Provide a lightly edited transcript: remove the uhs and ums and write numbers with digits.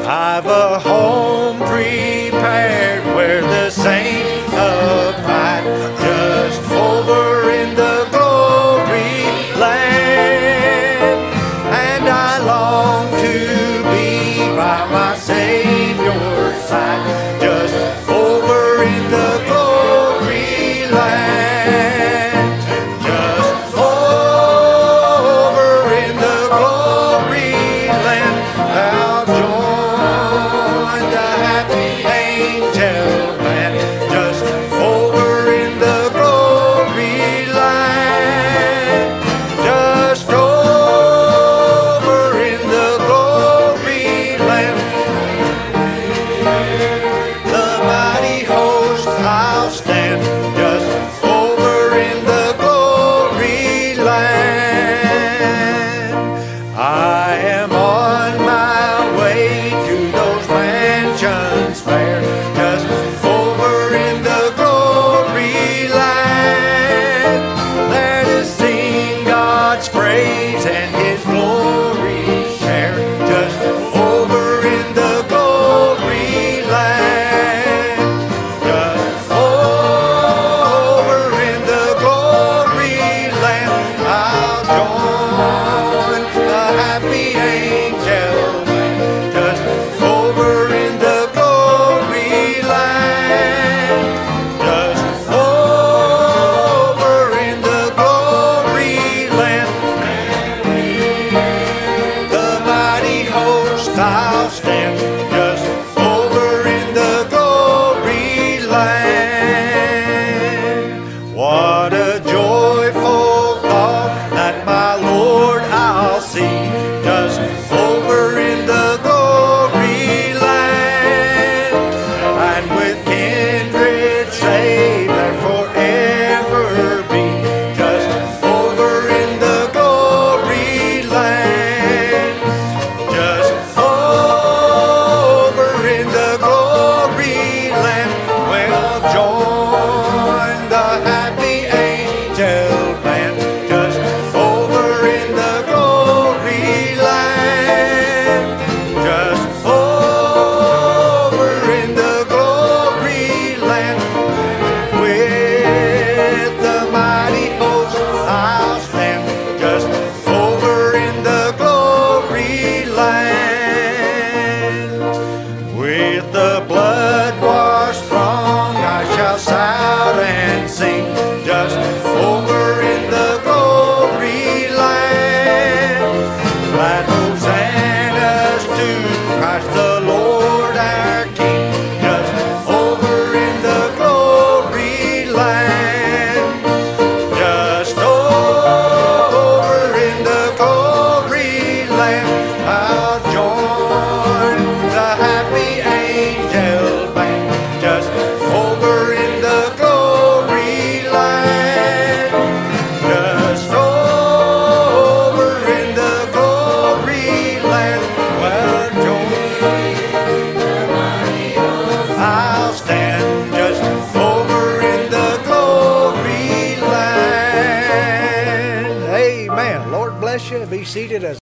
I've a home prepared where the saints abide, just over in the glory land. And I long to be by my Savior's side, just over in the glory land. Just over in the glory land. I'll join the happy angel band, just over in the glory land. Just over in the glory land. The mighty host I'll stand, just over in the glory land. I am on my way to those mansions fair, just over in the glory land. There to sing God's praise and His glory share, just over in the glory land. Just over in the glory land. I'll join the happy angel band, just over in the glory land. Just over in the glory land. The mighty host I'll stand, just over in the glory land. What a joyful thought that my Lord I'll see, just over in the glory land. And with kindred saved there forever be, just over in the glory land. Just over in the glory land. Well, join the happy angel band, just over in the glory land. Just over in the glory land. With the mighty host I'll stand, just over in the glory land. With the blood washed throng I shall shout and sing, just over in the glory land. Glad hosannas to Christ the Lord our King, just over in the glory land. Just over in the glory land. I'll join the happy angel band, just over in the glory land. Just over in the glory land. Well, I'll stand, just over in the glory land. Amen. Lord bless you. Be seated as